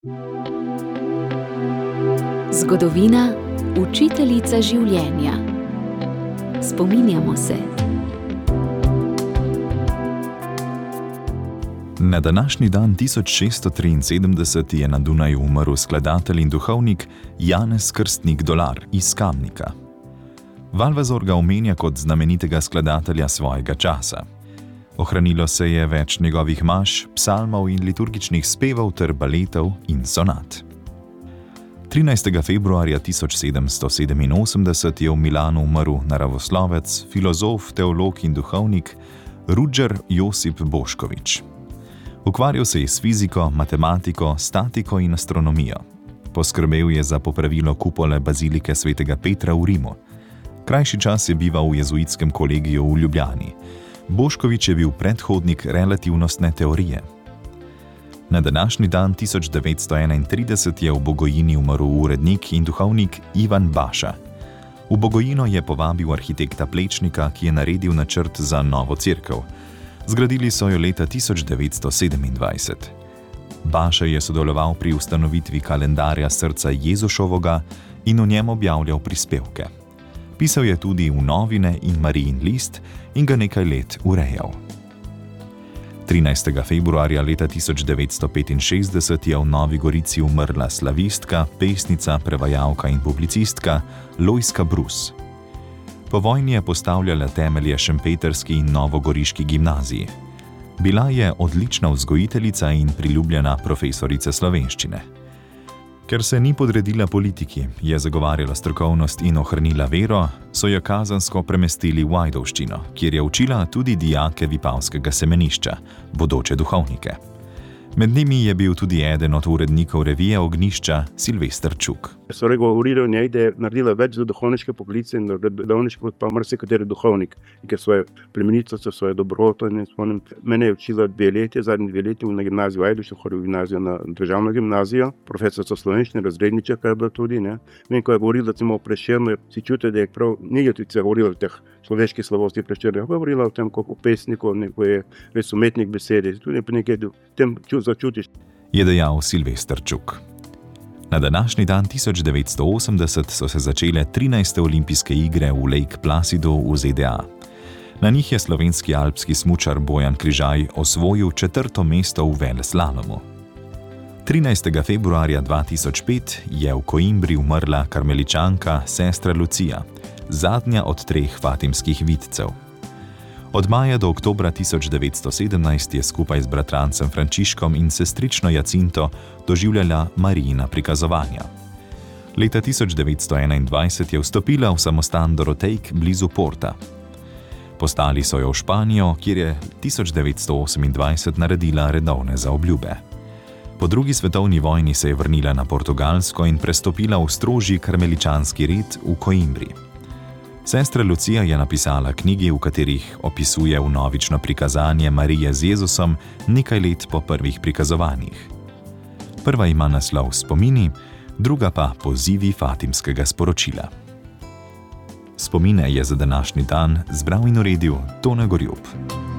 Zgodovina, učiteljica življenja. Spominjamo se. Na današnji dan 1673 je na Dunaju umrl skladatelj in duhovnik Janez Krstnik Dolar iz Kamnika. Valvazor ga omenja kot znamenitega skladatelja svojega časa. Ohranilo se je več njegovih maš, psalmov in liturgičnih spevov ter baletov in sonat. 13. februarja 1787 je v Milanu umrl naravoslovec, filozof, teolog in duhovnik Ruđer Josip Bošković. Ukvarjal se je s fiziko, matematiko, statiko in astronomijo. Poskrbel je za popravilo kupole bazilike svetega Petra v Rimu. Krajši čas je bival v jezuitskem kolegiju v Ljubljani. Bošković je bil predhodnik relativnostne teorije. Na današnji dan 1931 je v Bogojini umrl urednik in duhovnik Ivan Baša. V Bogojino je povabil arhitekta Plečnika, ki je naredil načrt za novo cerkev. Zgradili so jo leta 1927. Baša je sodeloval pri ustanovitvi kalendarja srca Jezušovega in v njem objavljal prispevke. Pisal je tudi v Novine in Marijin list in ga nekaj let urejal. 13. februarja leta 1965 je v Novi Gorici umrla slavistka, pesnica, prevajalka in publicistka Lojzka Brus. Po vojni je postavljala temelje šempetrski in novogoriški gimnaziji. Bila je odlična vzgojiteljica in priljubljena profesorica slovenščine. Ker se ni podredila politiki, je zagovarjala strokovnost in ohranila vero, so jo kazensko premestili v Ajdovščino, kjer je učila tudi dijake Vipavskega semenišča, bodoče duhovnike. Med njimi je bil tudi eden od urednikov revije Ognjišča, Silvester Čuk. So govorili o njej, da je naredila več za duhovniške poklice in redovniške kot pa marsikateri duhovnik, ker svoje plemenitosti, svoje dobroto in spomnim. Mene je učila zadnji 2 leti na gimnaziju v Ajdovščini, hodil v gimnazijo na državno gimnazijo, profesorica slovenščine, razredničarka je bila tudi. Vem, ko je govorila o Prešernu, si čuti, da je prav negativce govorila o teh človeških slavosti Prešerna, je govorila o tem, kot pesniku, ko je res umetnik besede, tudi nekaj tem začutiš. Je dejal Silvester Čuk. Na današnji dan 1980 so se začele 13. olimpijske igre v Lake Placidu v ZDA. Na njih je slovenski alpski smučar Bojan Križaj osvojil 4. mesto v veleslalomu. 13. februarja 2005 je v Koimbri umrla karmeličanka sestra Lucija, zadnja od 3 fatimskih vidcev. Od maja do oktobra 1917 je skupaj z bratrancem Frančiškom in sestrično Jacinto doživljala Marijina prikazovanja. Leta 1921 je vstopila v samostan Dorotejk blizu Porta. Poslali so jo v Španijo, kjer je 1928 naredila redovne zaobljube. Po 2. svetovni vojni se je vrnila na Portugalsko in prestopila v strožji karmeličanski red v Koimbri. Sestra Lucija je napisala knjigi, v katerih opisuje vnovično prikazanje Marije z Jezusom nekaj let po prvih prikazovanjih. Prva ima naslov Spomini, druga pa Pozivi fatimskega sporočila. Spomine je za današnji dan zbral in uredil Tone Gorjup.